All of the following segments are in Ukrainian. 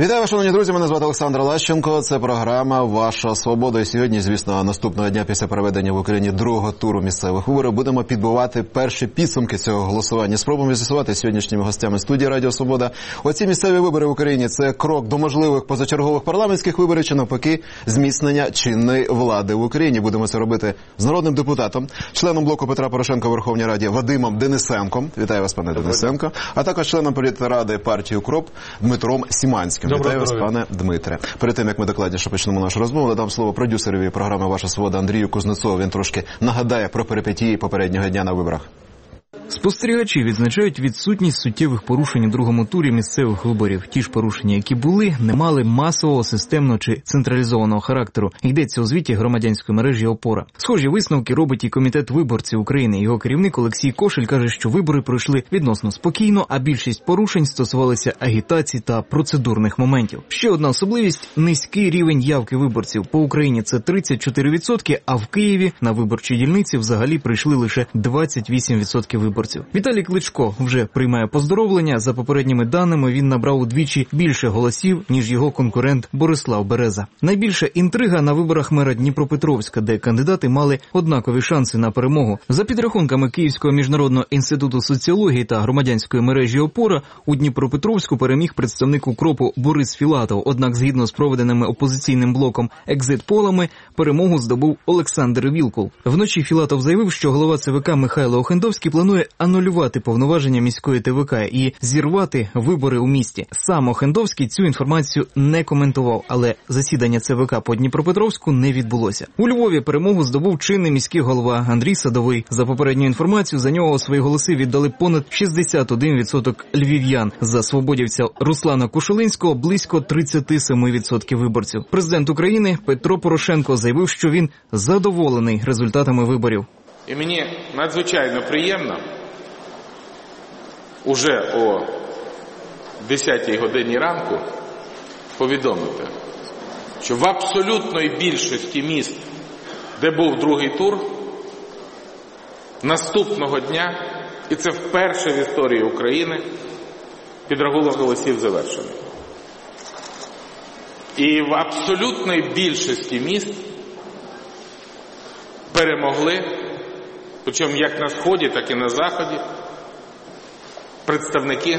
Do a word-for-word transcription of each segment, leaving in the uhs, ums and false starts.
Вітаю вас, шановні друзі, мене звати Олександр Лащенко, це програма «Ваша свобода». І сьогодні, звісно, наступного дня після проведення в Україні другого туру місцевих виборів будемо підбивати перші підсумки цього голосування. Спробуємо з'ясувати сьогоднішніми гостями студії Радіо Свобода. Оці місцеві вибори в Україні – це крок до можливих позачергових парламентських виборів чи навпаки зміцнення чинної влади в Україні. Будемо це робити з народним депутатом, членом блоку Петра Порошенка у Верховній Раді Вадимом Денисенком. Вітаю вас, пане Денисенко. А також членом політради партії «Укроп» Дмитром Сіманським. Вітаю вас, пане Дмитре. Перед тим, як ми докладніше почнемо нашу розмову, надам слово продюсерові програми «Ваша свобода» Андрію Кузнецову. Він трошки нагадає про перипетії попереднього дня на виборах. Спостерігачі відзначають відсутність суттєвих порушень у другому турі місцевих виборів. Ті ж порушення, які були, не мали масового, системного чи централізованого характеру. Йдеться у звіті громадянської мережі «Опора». Схожі висновки робить і Комітет виборців України. Його керівник Олексій Кошель каже, що вибори пройшли відносно спокійно, а більшість порушень стосувалися агітації та процедурних моментів. Ще одна особливість – низький рівень явки виборців. По Україні це тридцять чотири відсотки, а в Києві на виборчі дільниці взагалі прийшли лише двадцять вісім відсотків виборців. Віталій Кличко вже приймає поздоровлення. За попередніми даними, він набрав удвічі більше голосів, ніж його конкурент Борислав Береза. Найбільша інтрига на виборах мера Дніпропетровська, де кандидати мали однакові шанси на перемогу. За підрахунками Київського міжнародного інституту соціології та громадянської мережі «Опора», у Дніпропетровську переміг представник «Укропу» Борис Філатов. Однак, згідно з проведеними опозиційним блоком екзит-полами, перемогу здобув Олександр Вілкул. Вночі Філатов заявив, що голова ЦВК Михайло Охендовський планує анулювати повноваження міської ТВК і зірвати вибори у місті. Сам Охендовський цю інформацію не коментував, але засідання ЦВК по Дніпропетровську не відбулося. У Львові перемогу здобув чинний міський голова Андрій Садовий. За попередню інформацію, за нього свої голоси віддали понад шістдесят один відсоток львів'ян. За свободівця Руслана Кушулинського близько тридцять сім відсотків виборців. Президент України Петро Порошенко заявив, що він задоволений результатами виборів. І мені надзвичайно приємно уже о десятій годині ранку повідомити, що в абсолютної більшості міст, де був другий тур, наступного дня, і це вперше в історії України, підрахунок голосів завершений. І в абсолютної більшості міст перемогли, причому як на Сході, так і на Заході, представники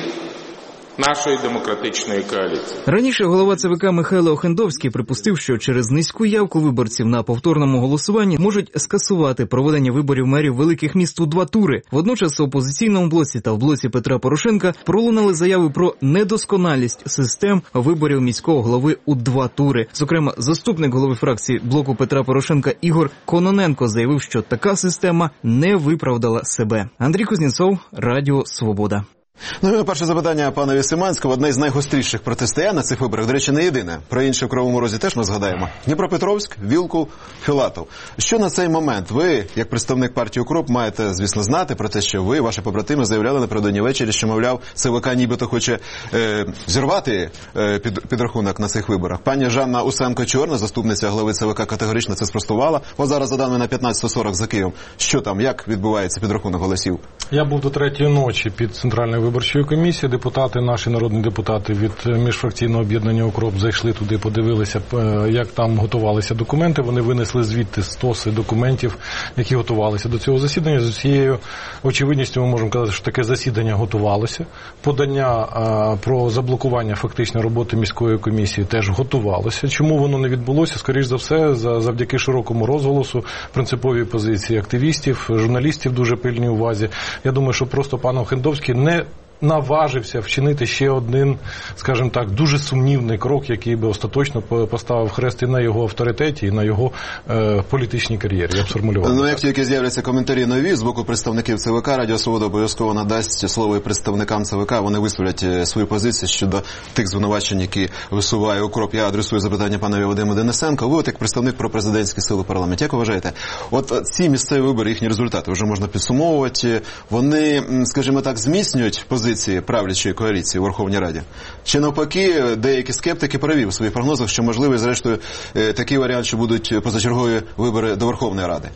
нашої демократичної коаліції. Раніше голова ЦВК Михайло Охендовський припустив, що через низьку явку виборців на повторному голосуванні можуть скасувати проведення виборів мерів великих міст у два тури. Водночас у опозиційному блоці та в блоці Петра Порошенка пролунали заяви про недосконалість систем виборів міського голови у два тури. Зокрема, заступник голови фракції блоку Петра Порошенка Ігор Кононенко заявив, що така система не виправдала себе. Андрій Кузнецов, Радіо Свобода. Ну і перше запитання панові Сіманського. Одне з найгостріших протистоянь на цих виборах, до речі, не єдине. Про інше в Кривому Розі теж ми згадаємо. Дніпропетровськ, Вілкул, Філатов. Що на цей момент ви, як представник партії «Укроп», маєте, звісно, знати про те, що ви, ваші побратими, заявляли напередодні ввечері, що, мовляв, ЦВК нібито хоче е, зірвати е, під, підрахунок на цих виборах. Пані Жанна Усенко-Чорна, заступниця глави ЦВК, категорично це спростувала. От зараз за даними на п'ятнадцята сорок за Києвом. Що там, як відбувається підрахунок голосів? Я був до третьої ночі під Центральною виборчою комісією. Депутати, наші народні депутати від міжфракційного об'єднання «Укроп» зайшли туди, подивилися, як там готувалися документи. Вони винесли звідти стоси документів, які готувалися до цього засідання. З усією очевидністю ми можемо казати, що таке засідання готувалося. Подання а, про заблокування фактично роботи міської комісії теж готувалося. Чому воно не відбулося? Скоріш за все, завдяки широкому розголосу, принциповій позиції активістів, журналістів дуже пильній увазі. Я думаю, що просто пан Охендовський не наважився вчинити ще один, скажімо так, дуже сумнівний крок, який би остаточно поставив хрест і на його авторитеті, і на його е, політичній кар'єрі. Я б сформулював. Ну, як тільки з'являться коментарі нові з боку представників ЦВК, Радіо Свобода обов'язково надасть слово і представникам ЦВК, вони висловлять свою позицію щодо тих звинувачень, які висуває «Укроп». Я адресую запитання панові Вадиму Денисенко. Ви, от як представник пропрезидентської сили в парламенті, як вважаєте, от ці місцеві вибори, їхні результати, вже можна підсумовувати, вони, скажімо так, зміцнюють позицію правлячої коаліції у Верховній Раді? Чи навпаки, деякі скептики праві у своїх прогнозах, що можливий, зрештою, такий варіант, що будуть позачергові вибори до Верховної Ради?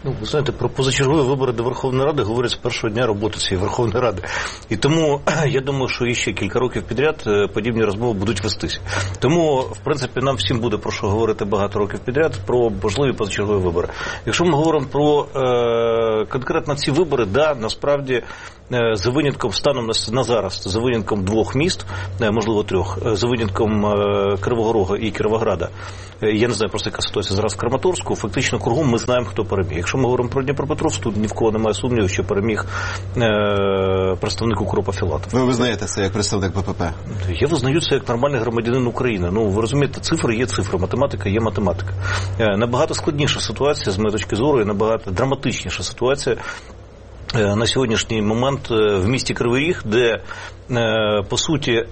Ну, ви знаєте, про позачергові вибори до Верховної Ради говорять з першого дня роботи цієї Верховної Ради. І тому я думаю, що іще кілька років підряд подібні розмови будуть вестися. Тому, в принципі, нам всім буде про що говорити багато років підряд про можливі позачергові вибори. Якщо ми говоримо про е, конкретно ці вибори, да, насправді, е, за винятком станом на, на зараз, за винятком двох міст, е, можливо трьох, е, за винятком е, Кривого Рога і Кіровограда, е, я не знаю просто, яка ситуація зараз в Краматорську, фактично кругом ми знаємо, хто переміг. Якщо ми говоримо про Дніпропетровськ, тут ні в кого немає сумніву, що переміг е, представник УКРОПа Філатов. Ви визнаєте це як представник БПП? Я визнаю це як нормальний громадянин України. Ну, ви розумієте, цифри є цифри, математика є математика. Е, набагато складніша ситуація, з моєї точки зору, і набагато драматичніша ситуація е, на сьогоднішній момент е, в місті Кривий Ріг, де по суті,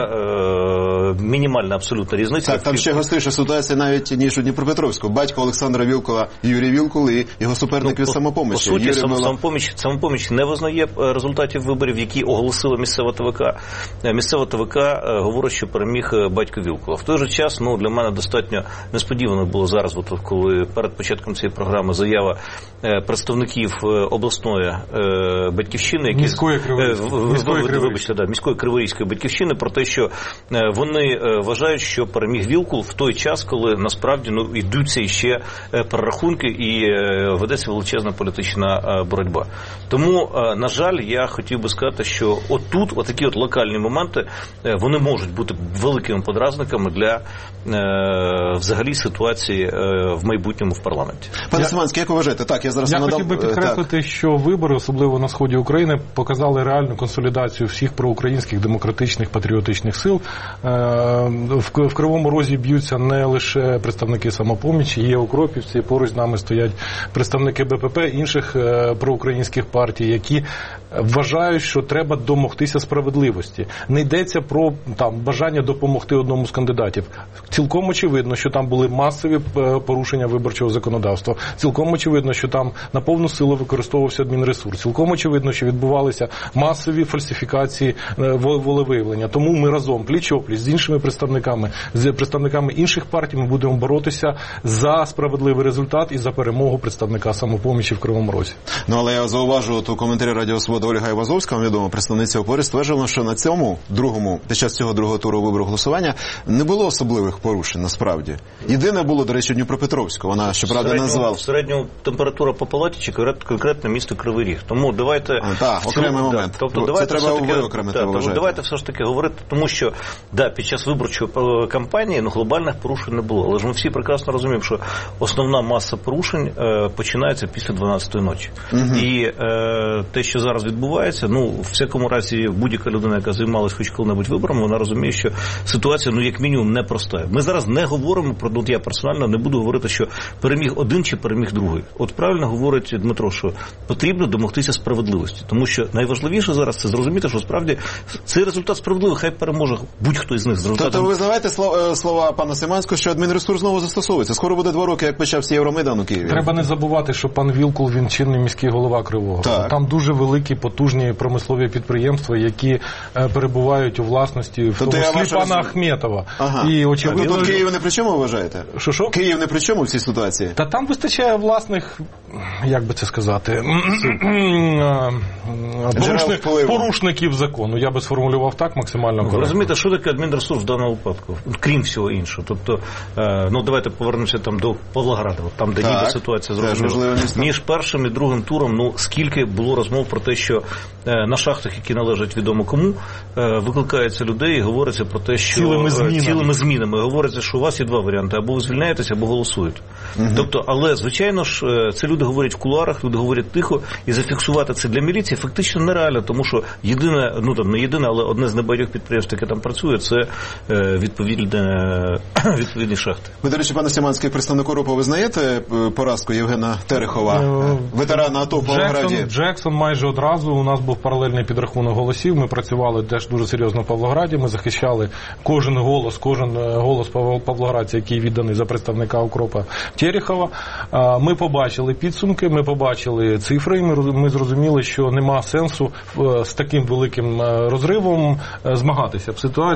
мінімальна абсолютна різниця. Так, там ще гостріша ситуація навіть, ніж у Дніпропетровську. Батько Олександра Вілкула, Юрій Вілкул, і його суперник ну, від самопомочі. По суті, сам, Мила... самопоміч, самопоміч не визнає результатів виборів, які оголосила місцева ТВК. Місцева ТВК говорить, що переміг батько Вілкула. В той же час, ну, для мене достатньо несподівано було зараз, от, коли перед початком цієї програми заява представників обласної батьківщини, які... Міської Криворізької. Вибачте, да, міської Криворізької батьківщини, про те, що вони вважають, що переміг Вілкул в той час, коли насправді ну, йдуться іще перерахунки і ведеться величезна політична боротьба. Тому, на жаль, я хотів би сказати, що отут, отакі от локальні моменти, вони можуть бути великими подразниками для взагалі ситуації в майбутньому в парламенті. Пане Симанський, як ви вважаєте? Так, я зараз я надав... хотів би підкреслити, так. що вибори, особливо на сході України, показали реальну консолідацію всіх проукраїнських демократичних патріотичних сил. В Кривому Розі б'ються не лише представники самопомічі, є укропівці, поруч з нами стоять представники БПП, інших проукраїнських партій, які вважають, що треба домогтися справедливості. Не йдеться про там бажання допомогти одному з кандидатів. Цілком очевидно, що там були масові порушення виборчого законодавства. Цілком очевидно, що там на повну силу використовувався адмінресурс. Цілком очевидно, що відбувалися масові фальсифікації волевиявлення. Тому ми разом, пліч-опліч, з іншими представниками, з представниками інших партій ми будемо боротися за справедливий результат і за перемогу представника самопомічі в Кривому Розі. Ну, але я зауважу, от у коментарі Радіо Свобода Ольга Івазовська, вам відома представниця ОПОРі, стверджувала, що на цьому другому, під час цього другого туру вибору голосування не було особливих порушень, насправді. Єдине було, до речі, Дніпропетровську. Вона, щоправда, назвала. Середня температура по палаті чи конкретно місто Кривий Ріг. Тому давайте... А, так, окремий момент. Тобто, це давайте треба все-таки, виокремити, да, вважаєте. Давайте все ж таки говорити, тому що да, під час виборчої кампанії ну, глобальних порушень не було. Але ж ми всі прекрасно розуміємо, що основна маса порушень е, починається після дванадцятої ночі. Угу. І е, те, що зараз відбувається, ну, в всякому разі, будь-яка людина, яка займалась хоч коли-небудь виборами, вона розуміє, що ситуація, ну, як мінімум, непроста. Ми зараз не говоримо про, ну, я персонально не буду говорити, що переміг один чи переміг другий. От правильно говорить Дмитро, що потрібно домогтися справедливості. Тому що найважливіше зараз це зрозуміти, що справді цей результат справедливий, хай переможе будь-хто із них з результатом. Тобто ви знаєте слова пана Симанського, що адмінресурс знову застосовується? Скоро буде два роки, як почався Євромайдан у Києві. Треба не забувати, що пан Вілкул, він чинний міський голова Кривого. Так. Там дуже великі, потужні промислові підприємства, які е, перебувають у власності, в тому числі пана роз... Ахметова. Ага. І, очевидно... А ви тут Київ не при чому вважаєте? Що-що? Київ не при чому в цій ситуації? Та там вистачає власних, як би це сказати, порушник, порушників закону. Я би сформулював так максимально коректно. Ви розумієте, що таке адмінресурс в даному випадку? Крім всього іншого. Тобто, ну давайте повернемося там до Павлограда, там, де ніби ситуація зрозуміла. Між першим і другим туром, ну, скільки було розмов про те, що на шахтах, які належать відомо кому, викликаються людей і говориться про те, що цілими змінами. цілими змінами. Говориться, що у вас є два варіанти. Або ви звільняєтеся, або голосуєте. Угу. Тобто, але, звичайно ж, це люди говорять в кулуарах, люди говорять тихо, і зафіксувати це для міліції фактично нереально, тому що єдине, ну там не єдине, але одне з небагатьох підприємств, яке там працює, це відповідне, відповідні шахти. Ви, до речі, пане Симанський, представник УКРОПу, ви знаєте поразку Євгена Терехова, ветерана АТО в Павлограді? Джексон, Джексон майже одразу, у нас був паралельний підрахунок голосів, ми працювали теж дуже серйозно в Павлограді, ми захищали кожен голос, кожен голос павлоградця, який відданий за представника УКРОПа Терехова. Ми побачили підсумки, ми побачили цифри, і ми зрозуміли, що нема сенсу з таким великим розривом змагатися. Ситуація в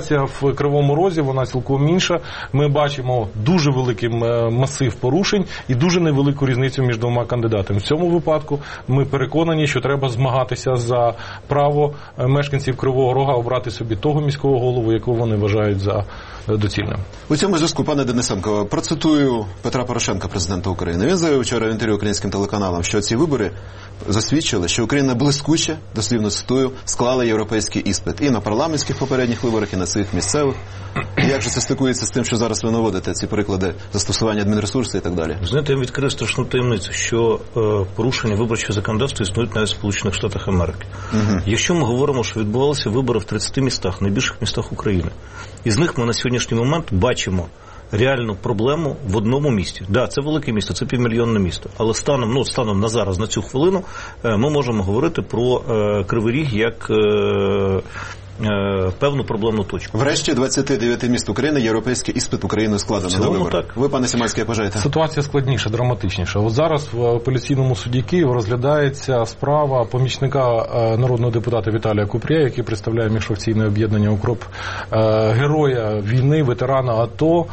в Кривому Розі, вона цілком інша. Ми бачимо дуже великий масив порушень і дуже невелику різницю між двома кандидатами. В цьому випадку ми переконані, що треба змагатися за право мешканців Кривого Рога обрати собі того міського голову, якого вони вважають за доцільним. У цьому зв'язку, пане Денисенко, процитую Петра Порошенка, президента України. Він заявив вчора в інтерв'ю українським телеканалам, що ці вибори засвідчили, що Україна блискуче, дослівно цитую, склала європейський іспит і на парламентських попередніх виборах, і на цих місцевих. І як же це стикується з тим, що зараз ви наводите, ці приклади застосування адмінресурсу і так далі? Знаєте, я відкрив страшну таємницю, що е, порушення виборчого законодавства існують навіть в Сполучених Штатах Америки. Угу. Якщо ми говоримо, що відбувалися вибори в тридцяти містах, найбільших містах України, із них ми на сьогоднішній момент бачимо реальну проблему в одному місті. Так, да, це велике місто, це півмільйонне місто. Але станом, ну, станом на зараз, на цю хвилину, ми можемо говорити про е, Кривий Ріг як е, е, певну проблемну точку. Врешті двадцяти дев'яти міст України європейський іспит Україною складено до виборів. Так. Ви, пане Сіманський, як вважаєте? Ситуація складніша, драматичніша. От зараз в апеляційному суді Києва розглядається справа помічника народного депутата Віталія Купрія, який представляє міжфракційне об'єднання «Укроп», героя війни, ветерана АТО,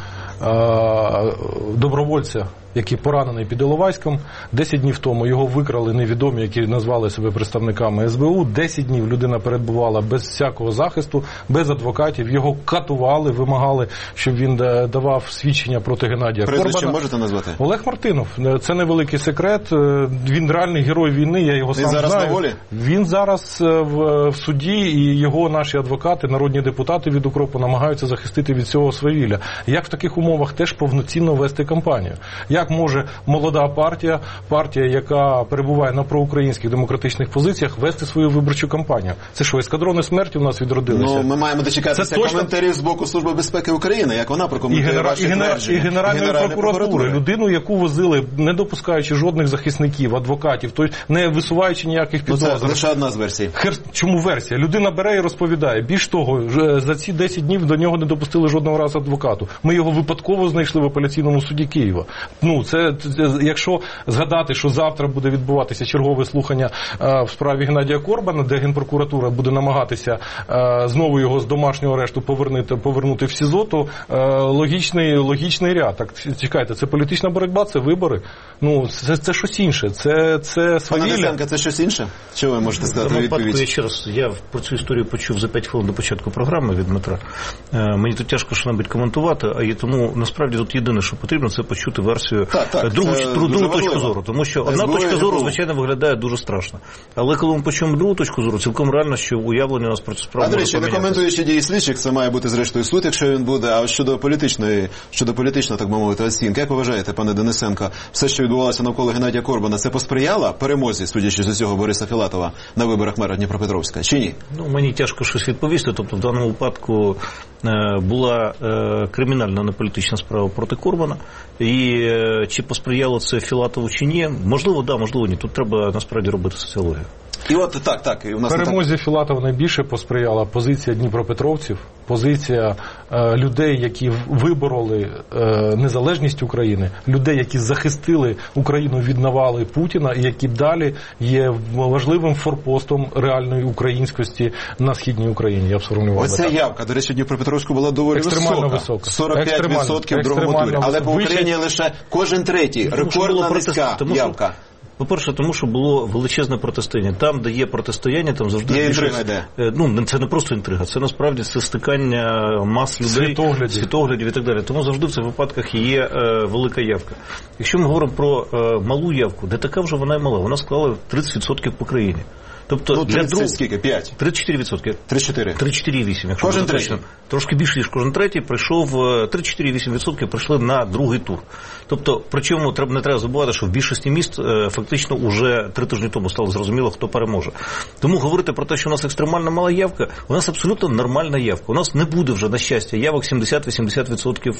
добровольця, який поранений під Іловайськом. Десять днів тому його викрали невідомі, які назвали себе представниками ес бе у. Десять днів людина перебувала без всякого захисту, без адвокатів. Його катували, вимагали, щоб він давав свідчення проти Геннадія Корбана. Прізвище можете назвати? Олег Мартинов. Це невеликий секрет. Він реальний герой війни, я його він сам знаю. Він зараз на волі? Він зараз в, в суді, і його наші адвокати, народні депутати від «Укропу» намагаються захистити від цього свавілля. Як в таких умовах теж повноцінно вести кампанію? Як може молода партія, партія, яка перебуває на проукраїнських демократичних позиціях, вести свою виборчу кампанію? Це що, ескадрони смерті у нас відродилися? Ну, ми маємо дочекатися точно... коментарів з боку Служби безпеки України, як вона прокоментує і генера... ваші і генера... твердження. І Генеральної, і Генеральної прокуратури. прокуратури. Людину, яку возили, не допускаючи жодних захисників, адвокатів, тобто не висуваючи ніяких підозр. Ну, це лише одна з версій. Хер... Чому версія? Людина бере і розповідає. Більш того, за ці десять днів до нього не допустили жодного разу адвокату. Ми його випадково знайшли в апеляційному суді Києва. Ну, це, це якщо згадати, що завтра буде відбуватися чергове слухання е, в справі Геннадія Корбана, де Генпрокуратура буде намагатися е, знову його з домашнього арешту повернути, повернути в СІЗО, то е, логічний, логічний ряд. Так, чекайте, це політична боротьба, це вибори. Ну, це, це щось інше. Це, це свавілля. Пане Денисенко, це щось інше? Що ви можете сказати у відповідь? Я ще раз, я про цю історію почув за п'ять хвилин до початку програми від Дмитра. Е, мені тут тяжко що-небудь коментувати, а і тому насправді тут єдине, що потрібно, це почути версію так, так, другу, другу точку зору. Тому що одна точка зору, звичайно, виглядає дуже страшно. Але коли ми почуємо другу точку зору, цілком реально, що уявлення у нас про цю справу може помінятися. А, до речі, не коментуючи дії слідчих, це має бути зрештою суд, якщо він буде. А щодо політичної, щодо політичної, так би мовити, оцінки, як ви вважаєте, пане Денисенко, все, що відбувалося навколо Геннадія Корбана, це посприяло перемозі, судячи з усього, Бориса Філатова на виборах мера Дніпропетровська, чи ні? Ну, мені тяжко щось відповісти. Тобто, в даному випадку е, була е, кримінальна, не політична справа проти Корбана. І е, чи посприяло це Філатову чи ні? Можливо, да, можливо, ні. Тут треба, насправді, робити соціологію. І от так, так. І у нас перемозі так... Філатова найбільше посприяла позиція дніпропетровців, позиція е, людей, які вибороли е, незалежність України, людей, які захистили Україну від навали Путіна, і які далі є важливим форпостом реальної українськості на східній Україні. Я б сформулював. Оця явка, до речі, в Дніпропетровську була доволі екстремально висока. висока. сорок п'ять відсотків в другому турі. Але по Україні лише кожен третій. Рекордна низька явка. По-перше, тому що було величезне протистояння. Там, де є протистояння, там завжди... Є інтрига, йде. Ну, це не просто інтрига, це насправді це стикання мас людей, світоглядів, світоглядів і так далі. Тому завжди в цих випадках є е, велика явка. Якщо ми говоримо про е, малу явку, де така вже вона і мала, вона склала тридцять відсотків по країні. Тобто, ну, тридцять, для друг... скільки? п'ять? тридцять чотири відсотки. тридцять чотири. тридцять чотири цілих вісім, якщо кожен третій. Трошки більше, ніж кожен третій, прийшов, тридцять чотири цілих вісім відсотки прийшли на другий тур. Тобто, причому не треба забувати, що в більшості міст фактично уже три тижні тому стало зрозуміло, хто переможе. Тому говорити про те, що у нас екстремально мала явка, у нас абсолютно нормальна явка. У нас не буде вже, на щастя, явок сімдесят-вісімдесят відсотків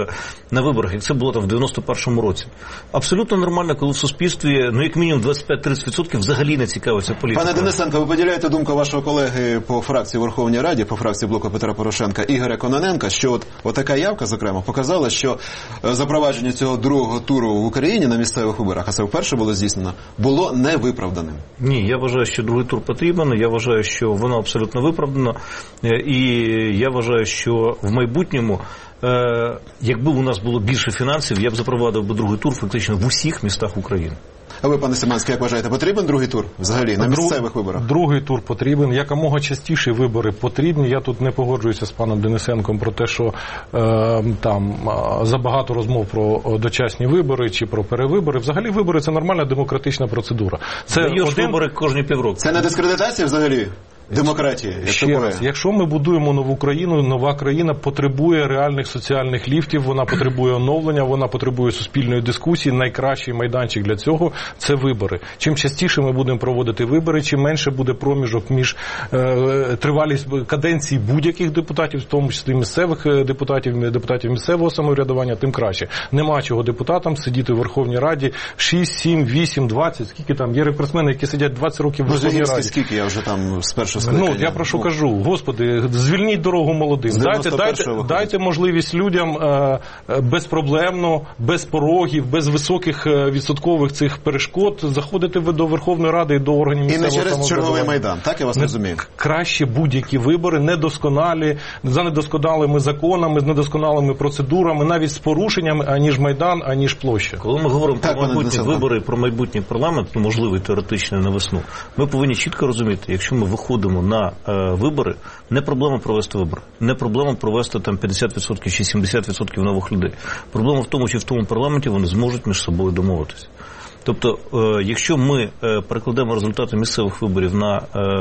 на виборах, як це було там в дев'яносто першому році. Абсолютно нормально, коли в суспільстві, ну, як мінімум двадцять п'ять-тридцять відсотків взагалі не цікавиться політикою. Денисенко, ви поділяєте думку вашого колеги по фракції Верховній Раді, по фракції Блоку Петра Порошенка Ігоря Кононенка, що от, от така явка, зокрема, показала, що запровадження цього другого туру в Україні на місцевих виборах, а це вперше було здійснено, було невиправданим? Ні, я вважаю, що другий тур потрібен, я вважаю, що воно абсолютно виправдано, і я вважаю, що в майбутньому, якби у нас було більше фінансів, я б запровадив би другий тур фактично в усіх містах України. А ви, пане Симанський, як вважаєте, потрібен другий тур взагалі на місцевих виборах? Другий тур потрібен. Якомога частіші вибори потрібні. Я тут не погоджуюся з паном Денисенком про те, що е, там забагато розмов про дочасні вибори чи про перевибори. Взагалі вибори – це нормальна демократична процедура. Це Даєш один... вибори кожні півроку. Це не дискредитація взагалі? Демократії, як Ще такої. раз, якщо ми будуємо нову країну, нова країна потребує реальних соціальних ліфтів, вона потребує оновлення, вона потребує суспільної дискусії. Найкращий майданчик для цього – це вибори. Чим частіше ми будемо проводити вибори, чим менше буде проміжок між е, тривалість каденції будь-яких депутатів, в тому числі місцевих депутатів, депутатів місцевого самоврядування, тим краще. Нема чого депутатам сидіти в Верховній Раді шість, сім, вісім, двадцять, скільки там є рекордсмени, які сидять двадцять років в Верховній Раді. Скільки я вже там спершу Ну, я про що кажу, господи, звільніть дорогу молодим, дайте, дайте, дайте можливість людям е, безпроблемно, без порогів, без високих відсоткових цих перешкод заходити до Верховної Ради і до органів місцевого самоврядування. І не через черговий майдан, так я вас розумію? Краще будь-які вибори, недосконалі, за недосконалими законами, з недосконалими процедурами, навіть з порушеннями, аніж Майдан, аніж площа. Коли ми говоримо так, про майбутні вибори, про майбутній парламент, ну, можливий теоретично на весну, ми повинні чітко розуміти, якщо ми виходимо на е, вибори, не проблема провести вибори, не проблема провести там п'ятдесят відсотків чи сімдесят відсотків нових людей. Проблема в тому, що в тому парламенті вони зможуть між собою домовитися. Тобто, е, якщо ми е, перекладемо результати місцевих виборів на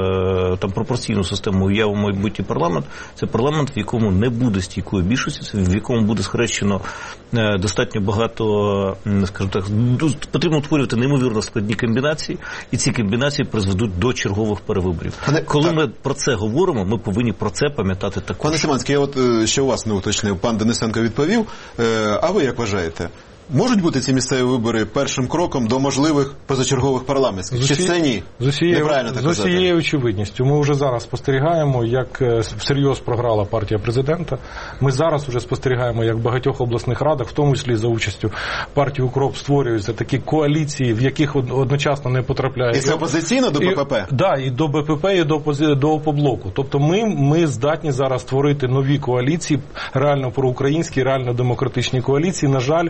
е, там пропорційну систему уяву майбутній парламент, це парламент, в якому не буде стійкої більшості, в якому буде схрещено е, достатньо багато, скажімо так, потрібно утворювати неймовірно складні комбінації, і ці комбінації призведуть до чергових перевиборів. Пане, Коли так. ми про це говоримо, ми повинні про це пам'ятати також. Пане Симанський, я от ще у вас не уточнив, пан Денисенко відповів, а ви як вважаєте? Можуть бути ці місцеві вибори першим кроком до можливих позачергових парламентських? Чи це ні? З усією, Неправильно так з усією казати. очевидністю. Ми вже зараз спостерігаємо, як всерйоз програла партія президента. Ми зараз вже спостерігаємо, як в багатьох обласних радах, в тому числі за участю партії «Укроп», створюються такі коаліції, в яких одночасно не потрапляє... І це опозиційно до БПП? Так, да, і до БПП, і до, до «Опоблоку». Тобто ми, ми здатні зараз створити нові коаліції, реально проукраїнські, реально демократичні коаліції. На жаль,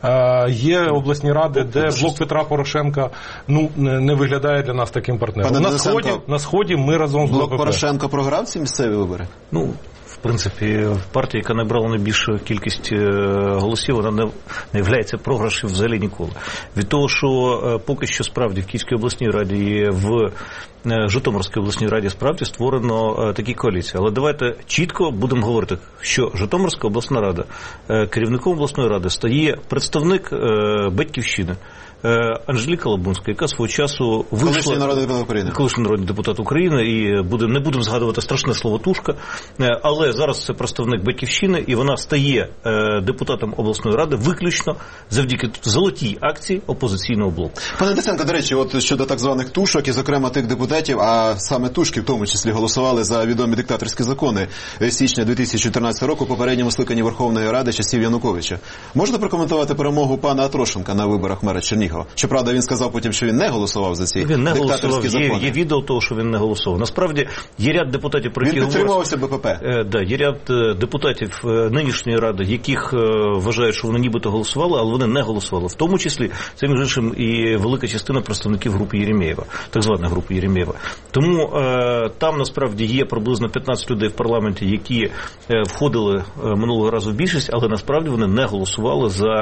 є обласні ради, де блок Петра Порошенка ну, не виглядає для нас таким партнером. На сході, на сході ми разом з блок БПП. Порошенко програв ці місцеві вибори? Ну, в принципі, партія, яка набрала найбільшу кількість голосів, вона не, не являється програшем взагалі ніколи. Від того, що поки що справді в Київській обласній раді і в Житомирській обласній раді справді створено такі коаліції. Але давайте чітко будемо говорити, що Житомирська обласна рада, керівником обласної ради стає представник Батьківщини, Анжеліка Лабунська, яка свого часу вийшла... Колишній народний депутат України. Колишній народний депутат України, і буде, не будемо згадувати страшне слово «тушка», але зараз це представник Батьківщини, і вона стає депутатом обласної ради виключно завдяки золотій акції опозиційного блоку. Пане Денисенко, до речі, от щодо так званих тушок, і зокрема тих депутатів, а саме тушки в тому числі голосували за відомі диктаторські закони січня дві тисячі чотирнадцятого року, попередньому скликанні Верховної Ради часів Януковича. Можна прокоментувати перемогу пана Атрошенка на виборах мера Чернігова? Щоправда, він сказав потім, що він не голосував за ці він не диктаторські голосував. закони. Є, є відео того, що він не голосував. Насправді, є ряд депутатів, про які він підтримувався говорить... БПП. Е, да, є ряд депутатів нинішньої ради, яких е, вважають, що вони нібито голосували, але вони не голосували. В тому числі, це, між іншим, і велика частина представників групи Єремєєва, так званої групи Єремєєва. Тому е, там, насправді, є приблизно п'ятнадцять людей в парламенті, які е, входили е, минулого разу в більшість, але насправді вони не голосували за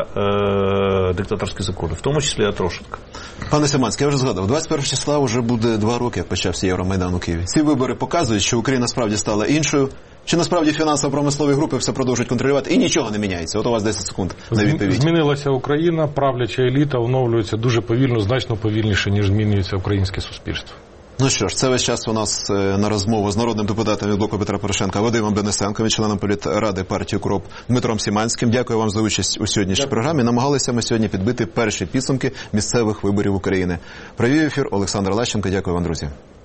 е, диктаторські закони, в тому числі Атрошенка. Пане Симанський, я вже згадав, двадцять першого числа вже буде два роки, як почався Євромайдан у Києві. Ці вибори показують, що Україна справді стала іншою, чи насправді фінансово-промислові групи все продовжують контролювати і нічого не міняється. От у вас десять секунд на відповідь. Змінилася Україна, правляча еліта оновлюється дуже повільно, значно повільніше, ніж змінюється українське суспільство. Ну що ж, це весь час у нас на розмову з народним депутатом від блоку Петра Порошенка Вадимом Денисенком, членом політради партії «Укроп» Дмитром Сіманським. Дякую вам за участь у сьогоднішній Дякую. програмі. Намагалися ми сьогодні підбити перші підсумки місцевих виборів України. Провів ефір Олександр Лащенко. Дякую вам, друзі.